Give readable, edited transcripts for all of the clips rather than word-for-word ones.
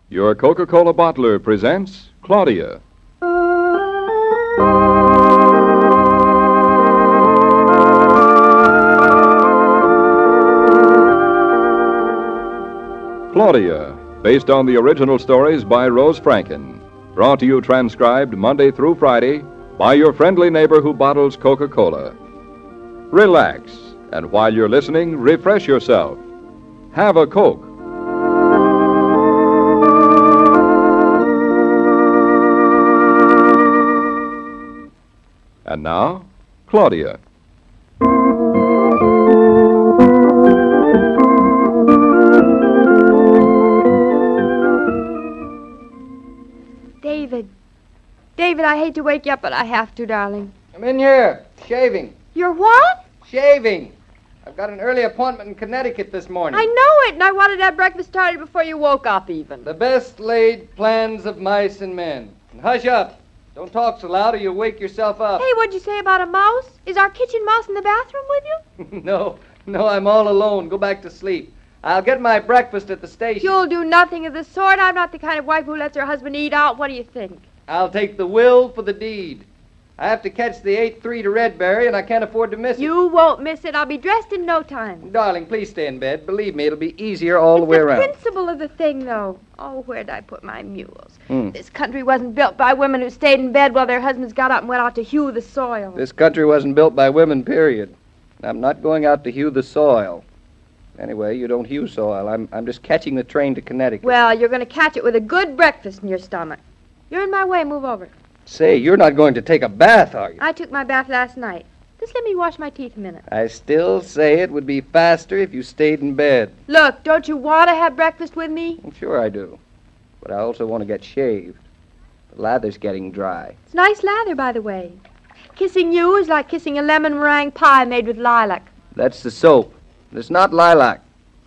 Your Coca-Cola bottler presents Claudia. Claudia, based on the original stories by Rose Franken. Brought to you transcribed Monday through Friday by your friendly neighbor who bottles Coca-Cola. Relax, and while you're listening, refresh yourself. Have a Coke. And now, Claudia. David, I hate to wake you up, but I have to, darling. I'm in here, shaving. You're what? Shaving. I've got an early appointment in Connecticut this morning. I know it, and I wanted to have breakfast started before you woke up, even. The best laid plans of mice and men. And hush up. Don't talk so loud or you'll wake yourself up. Hey, what'd you say about a mouse? Is our kitchen mouse in the bathroom with you? No, I'm all alone. Go back to sleep. I'll get my breakfast at the station. You'll do nothing of the sort. I'm not the kind of wife who lets her husband eat out. What do you think? I'll take the will for the deed. I have to catch the 8:3 to Redbury, and I can't afford to miss it. You won't miss it. I'll be dressed in no time. Darling, please stay in bed. Believe me, it'll be easier all the way around. It's the principle of the thing, though. Oh, where'd I put my mules? This country wasn't built by women who stayed in bed while their husbands got up and went out to hew the soil. This country wasn't built by women, period. I'm not going out to hew the soil. Anyway, you don't hew soil. I'm just catching the train to Connecticut. Well, you're going to catch it with a good breakfast in your stomach. You're in my way. Move over. Say, you're not going to take a bath, are you? I took my bath last night. Just let me wash my teeth a minute. I still say it would be faster if you stayed in bed. Look, don't you want to have breakfast with me? Well, sure I do. But I also want to get shaved. The lather's getting dry. It's nice lather, by the way. Kissing you is like kissing a lemon meringue pie made with lilac. That's the soap. It's not lilac.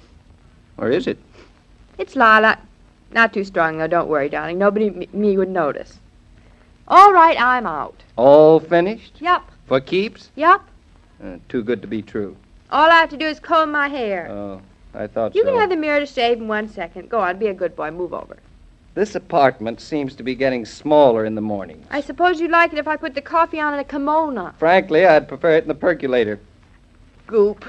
Or is it? It's lilac. Not too strong, though. Don't worry, darling. Nobody me would notice. All right, I'm out. All finished? Yep. For keeps? Yep. Too good to be true. All I have to do is comb my hair. Oh, I thought You so. can have the mirror to shave in 1 second. Go on, be a good boy. Move over. This apartment seems to be getting smaller in the mornings. I suppose you'd like it if I put the coffee on in a kimono. Frankly, I'd prefer it in the percolator. Goop.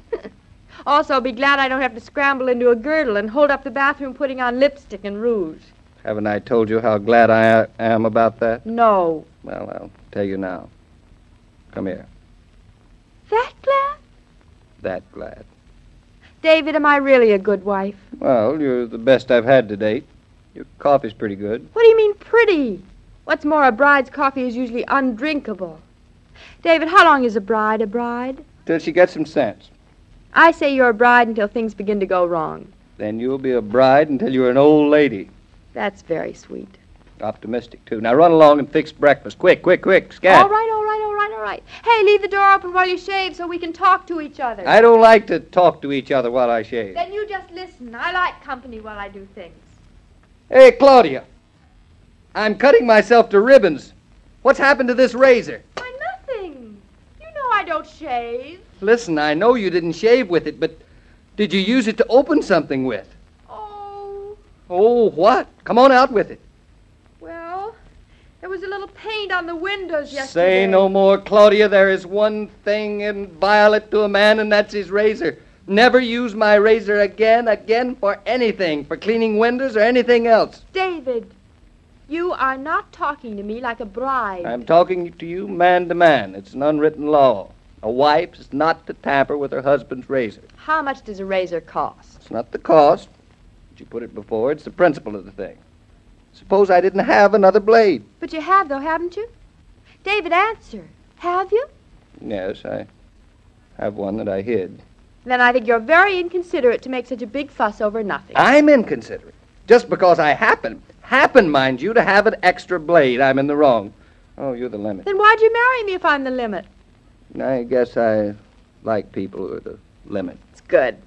Also, be glad I don't have to scramble into a girdle and hold up the bathroom putting on lipstick and rouge. Haven't I told you how glad I am about that? No. Well, I'll tell you now. Come here. That glad? That glad. David, am I really a good wife? Well, you're the best I've had to date. Your coffee's pretty good. What do you mean, pretty? What's more, a bride's coffee is usually undrinkable. David, how long is a bride a bride? Till she gets some sense. I say you're a bride until things begin to go wrong. Then you'll be a bride until you're an old lady. That's very sweet. Optimistic, too. Now run along and fix breakfast. Quick, scat. All right. Hey, leave the door open while you shave so we can talk to each other. I don't like to talk to each other while I shave. Then you just listen. I like company while I do things. Hey, Claudia. I'm cutting myself to ribbons. What's happened to this razor? Why, nothing. You know I don't shave. Listen, I know you didn't shave with it, but did you use it to open something with? Oh. Oh, what? Come on out with it. Well, there was a little paint on the windows yesterday. Say no more, Claudia. There is one thing inviolate to a man, and that's his razor. Never use my razor again for anything, for cleaning windows or anything else. David, you are not talking to me like a bride. I'm talking to you man to man. It's an unwritten law. A wife is not to tamper with her husband's razor. How much does a razor cost? It's not the cost. But you put it before, it's the principle of the thing. Suppose I didn't have another blade. But you have, though, haven't you? David, answer. Have you? Yes, I have one that I hid. Then I think you're very inconsiderate to make such a big fuss over nothing. I'm inconsiderate. Just because I happen, mind you, to have an extra blade, I'm in the wrong. Oh, you're the limit. Then why'd you marry me if I'm the limit? I guess I like people who are the limit. It's good.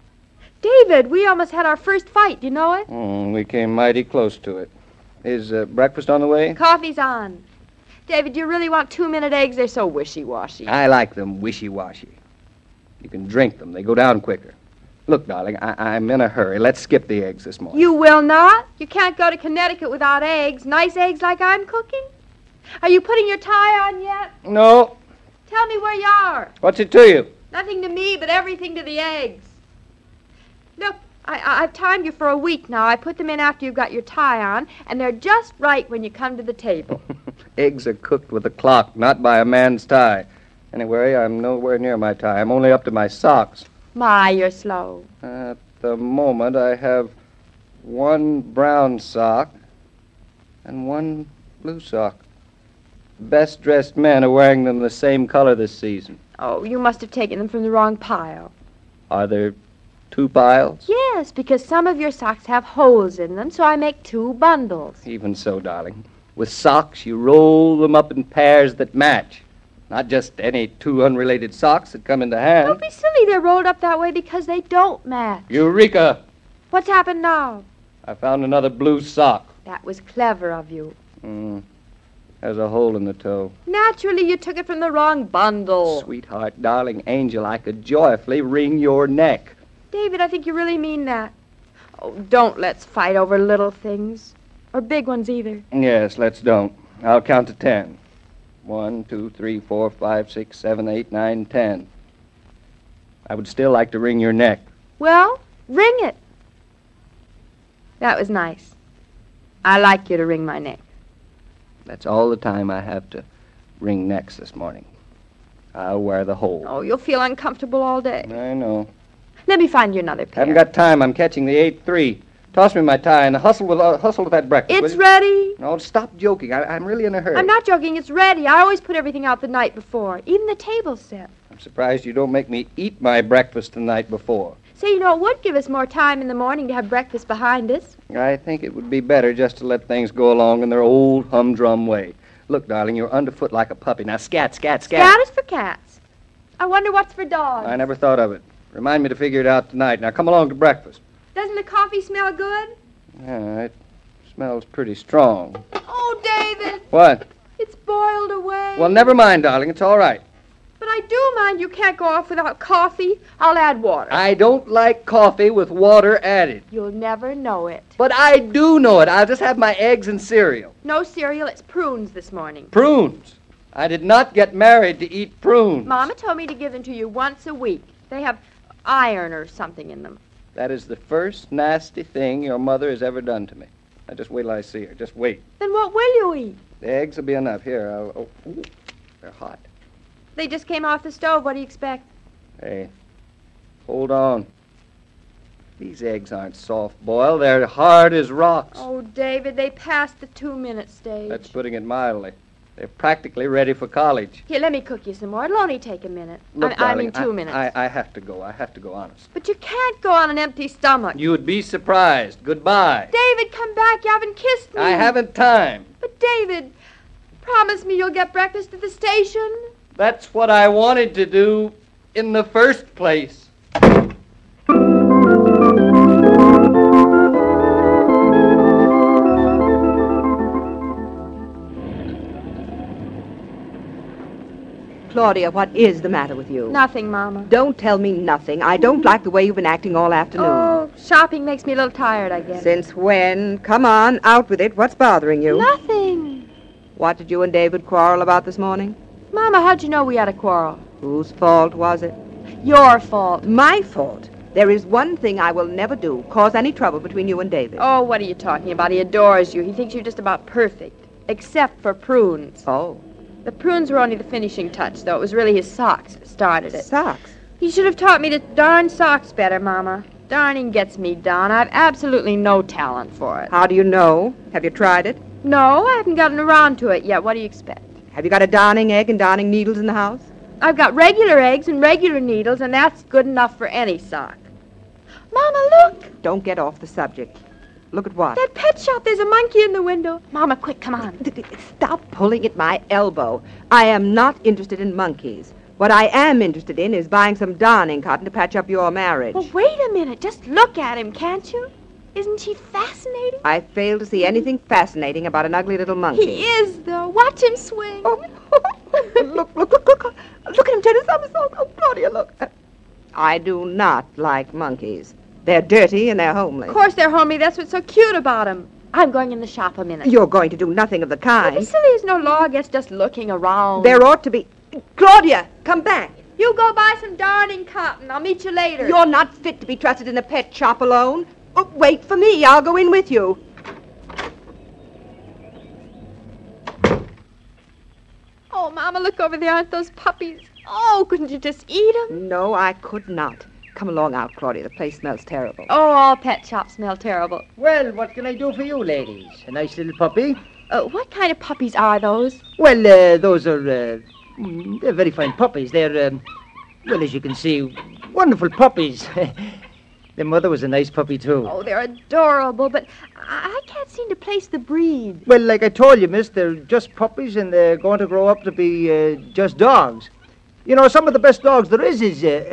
David, we almost had our first fight. Do you know it? We came mighty close to it. Is breakfast on the way? Coffee's on. David, do you really want 2-minute eggs? They're so wishy-washy. I like them wishy-washy. You can drink them. They go down quicker. Look, darling, I'm in a hurry. Let's skip the eggs this morning. You will not? You can't go to Connecticut without eggs. Nice eggs like I'm cooking? Are you putting your tie on yet? No. Tell me where you are. What's it to you? Nothing to me, but everything to the eggs. Look, I've timed you for a week now. I put them in after you've got your tie on, and they're just right when you come to the table. Eggs are cooked with a clock, not by a man's tie. Anyway, I'm nowhere near my tie. I'm only up to my socks. My, you're slow. At the moment, I have one brown sock and one blue sock. Best-dressed men are wearing them the same color this season. Oh, you must have taken them from the wrong pile. Are there two piles? Yes, because some of your socks have holes in them, so I make 2 bundles. Even so, darling. With socks, you roll them up in pairs that match. Not just any 2 unrelated socks that come into hand. Don't be silly. They're rolled up that way because they don't match. Eureka! What's happened now? I found another blue sock. That was clever of you. Has a hole in the toe. Naturally, you took it from the wrong bundle. Sweetheart, darling angel, I could joyfully wring your neck. David, I think you really mean that. Oh, don't let's fight over little things. Or big ones either. Yes, let's don't. I'll count to 10. 1, 2, 3, 4, 5, 6, 7, 8, 9, 10. I would still like to wring your neck. Well, wring it. That was nice. I like you to wring my neck. That's all the time I have to wring necks this morning. I'll wear the hole. Oh, you'll feel uncomfortable all day. I know. Let me find you another pair. Haven't got time. I'm catching the 8-3. Toss me my tie and hustle with that breakfast. It's ready. No, stop joking. I'm really in a hurry. I'm not joking. It's ready. I always put everything out the night before, even the table set. I'm surprised you don't make me eat my breakfast the night before. Say, you know, it would give us more time in the morning to have breakfast behind us. I think it would be better just to let things go along in their old humdrum way. Look, darling, you're underfoot like a puppy. Now, scat, scat, scat. Scat is for cats. I wonder what's for dogs. I never thought of it. Remind me to figure it out tonight. Now, come along to breakfast. Doesn't the coffee smell good? Yeah, it smells pretty strong. Oh, David. What? It's boiled away. Well, never mind, darling. It's all right. But I do mind you can't go off without coffee. I'll add water. I don't like coffee with water added. You'll never know it. But I do know it. I'll just have my eggs and cereal. No cereal. It's prunes this morning. Prunes? I did not get married to eat prunes. Mama told me to give them to you once a week. They have iron or something in them. That is the first nasty thing your mother has ever done to me. Now, just wait till I see her. Just wait. Then what will you eat? The eggs will be enough. Here, ooh, they're hot. They just came off the stove. What do you expect? Hey, hold on. These eggs aren't soft-boiled. They're hard as rocks. Oh, David, they passed the 2-minute stage. That's putting it mildly. They're practically ready for college. Here, let me cook you some more. It'll only take a minute. Look, I mean darling, 2 minutes. I have to go. I have to go, honest. But you can't go on an empty stomach. You would be surprised. Goodbye. David, come back. You haven't kissed me. I haven't time. But, David, promise me you'll get breakfast at the station. That's what I wanted to do in the first place. Claudia, what is the matter with you? Nothing, Mama. Don't tell me nothing. I don't like the way you've been acting all afternoon. Oh, shopping makes me a little tired, I guess. Since when? Come on, out with it. What's bothering you? Nothing. What did you and David quarrel about this morning? Mama, how'd you know we had a quarrel? Whose fault was it? Your fault. My fault. There is one thing I will never do, cause any trouble between you and David. Oh, what are you talking about? He adores you. He thinks you're just about perfect. Except for prunes. Oh. The prunes were only the finishing touch, though. It was really his socks that started it. Socks? He should have taught me to darn socks better, Mama. Darning gets me down. I've absolutely no talent for it. How do you know? Have you tried it? No, I haven't gotten around to it yet. What do you expect? Have you got a darning egg and darning needles in the house? I've got regular eggs and regular needles, and that's good enough for any sock. Mama, look! Don't get off the subject. Look at what? That pet shop. There's a monkey in the window. Mama, quick, come on. Stop pulling at my elbow. I am not interested in monkeys. What I am interested in is buying some darning cotton to patch up your marriage. Well, wait a minute. Just look at him, can't you? Isn't he fascinating? I fail to see anything fascinating about an ugly little monkey. He is, though. Watch him swing. Oh, look at him turn a somersault. Oh, Claudia, look. I do not like monkeys. They're dirty and they're homely. Of course they're homely. That's what's so cute about them. I'm going in the shop a minute. You're going to do nothing of the Don't be kind. silly. There's no law against just looking around. There ought to be... Claudia, come back. You go buy some darning cotton. I'll meet you later. You're not fit to be trusted in a pet shop alone. Oh, wait for me. I'll go in with you. Oh, Mama, look over there. Aren't those puppies? Oh, couldn't you just eat them? No, I could not. Come along out, Claudia. The place smells terrible. Oh, all pet shops smell terrible. Well, what can I do for you, ladies? A nice little puppy? What kind of puppies are those? Well, those are, they're very fine puppies. They're, well, as you can see, wonderful puppies. Their mother was a nice puppy, too. Oh, they're adorable, but I can't seem to place the breed. Well, like I told you, miss, they're just puppies, and they're going to grow up to be just dogs. You know, some of the best dogs there is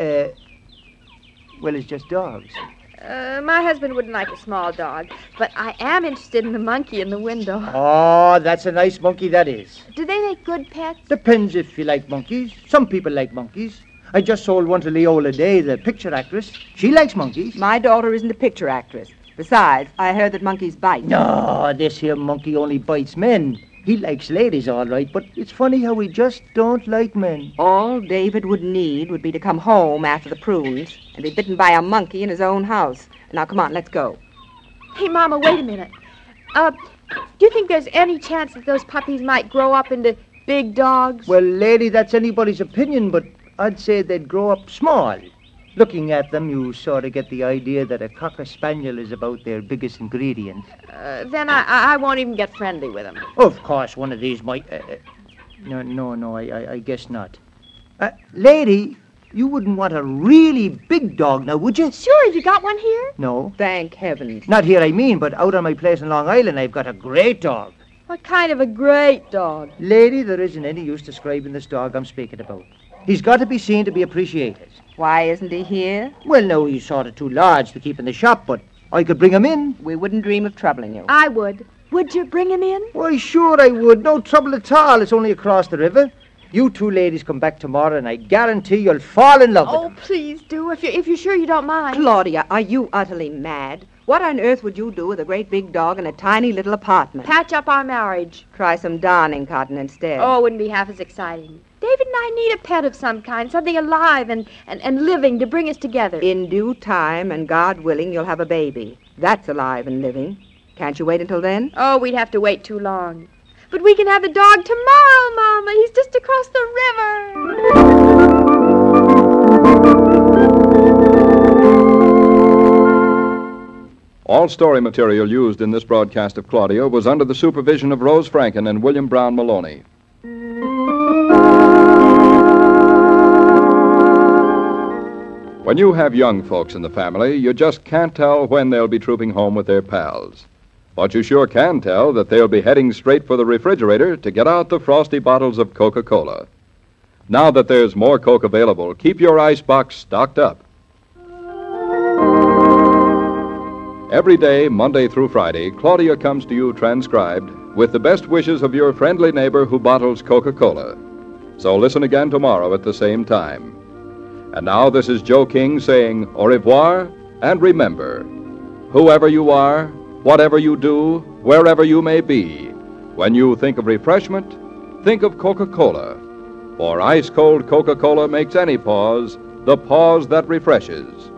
well, it's just dogs. My husband wouldn't like a small dog, but I am interested in the monkey in the window. Oh, that's a nice monkey, that is. Do they make good pets? Depends if you like monkeys. Some people like monkeys. I just sold one to Leola Day, the picture actress. She likes monkeys. My daughter isn't a picture actress. Besides, I heard that monkeys bite. No, this here monkey only bites men. He likes ladies, all right, but it's funny how he just don't like men. All David would need would be to come home after the prunes and be bitten by a monkey in his own house. Now, come on, let's go. Hey, Mama, wait a minute. Do you think there's any chance that those puppies might grow up into big dogs? Well, lady, that's anybody's opinion, but I'd say they'd grow up small. Looking at them, you sort of get the idea that a cocker spaniel is about their biggest ingredient. Then I won't even get friendly with them. Of course, one of these might... No, I guess not. Lady, you wouldn't want a really big dog now, would you? Sure, have you got one here? No. Thank heavens. Not here, I mean, but out on my place in Long Island, I've got a great dog. What kind of a great dog? Lady, there isn't any use describing this dog I'm speaking about. He's got to be seen to be appreciated. Why isn't he here? Well, no, he's sort of too large to keep in the shop, but I could bring him in. We wouldn't dream of troubling you. I would. Would you bring him in? Why, sure I would. No trouble at all. It's only across the river. You two ladies come back tomorrow, and I guarantee you'll fall in love with Oh, him. please do, if you're sure you don't mind. Claudia, are you utterly mad? What on earth would you do with a great big dog in a tiny little apartment? Patch up our marriage. Try some darning cotton instead. Oh, it wouldn't be half as exciting. David and I need a pet of some kind, something alive and living to bring us together. In due time, and God willing, you'll have a baby. That's alive and living. Can't you wait until then? Oh, we'd have to wait too long. But we can have the dog tomorrow, Mama. He's just across the river. All story material used in this broadcast of Claudia was under the supervision of Rose Franken and William Brown Maloney. When you have young folks in the family, you just can't tell when they'll be trooping home with their pals. But you sure can tell that they'll be heading straight for the refrigerator to get out the frosty bottles of Coca-Cola. Now that there's more Coke available, keep your icebox stocked up. Every day, Monday through Friday, Claudia comes to you transcribed with the best wishes of your friendly neighbor who bottles Coca-Cola. So listen again tomorrow at the same time. And now this is Joe King saying au revoir, and remember, whoever you are, whatever you do, wherever you may be, when you think of refreshment, think of Coca-Cola. For ice-cold Coca-Cola makes any pause the pause that refreshes.